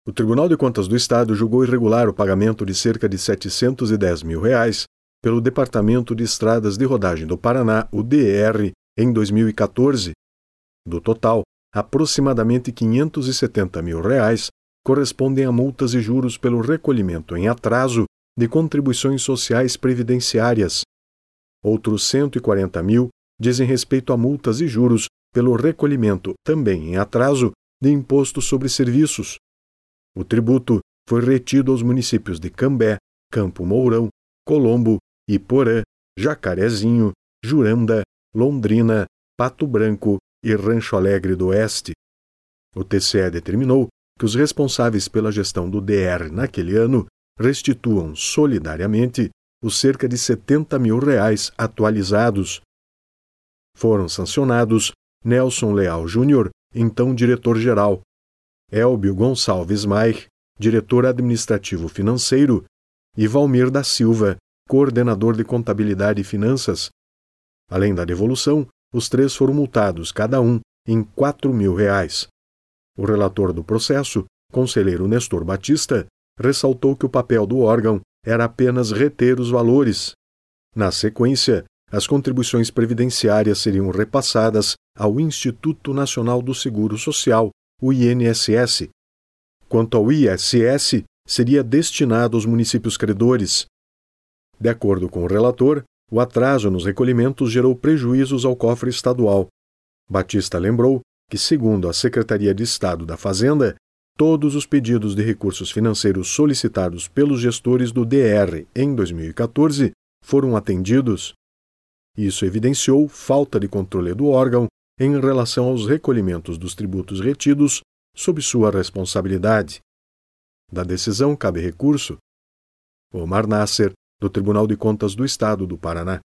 O Tribunal de Contas do Estado julgou irregular o pagamento de cerca de R$ 710 mil pelo Departamento de Estradas de Rodagem do Paraná, o DR, em 2014. Do total, aproximadamente R$ 570 mil correspondem a multas e juros pelo recolhimento em atraso de contribuições sociais previdenciárias. Outros 140 mil dizem respeito a multas e juros pelo recolhimento, também em atraso, de imposto sobre serviços. O tributo foi retido aos municípios de Cambé, Campo Mourão, Colombo, Iporã, Jacarezinho, Juranda, Londrina, Pato Branco e Rancho Alegre do Oeste. O TCE determinou que os responsáveis pela gestão do DR naquele ano restituam solidariamente os cerca de R$ 70 mil atualizados. Foram sancionados Nelson Leal Júnior, então diretor-geral, Elbio Gonçalves Mair, diretor administrativo financeiro, e Valmir da Silva, coordenador de contabilidade e finanças. Além da devolução, os três foram multados, cada um, em R$ 4 mil. O relator do processo, conselheiro Nestor Batista, ressaltou que o papel do órgão era apenas reter os valores. Na sequência, as contribuições previdenciárias seriam repassadas ao Instituto Nacional do Seguro Social, o INSS. Quanto ao ISS, seria destinado aos municípios credores. De acordo com o relator, o atraso nos recolhimentos gerou prejuízos ao cofre estadual. Batista lembrou que, segundo a Secretaria de Estado da Fazenda, todos os pedidos de recursos financeiros solicitados pelos gestores do DR em 2014 foram atendidos. Isso evidenciou falta de controle do órgão em relação aos recolhimentos dos tributos retidos sob sua responsabilidade. Da decisão cabe recurso. Omar Nasser, do Tribunal de Contas do Estado do Paraná.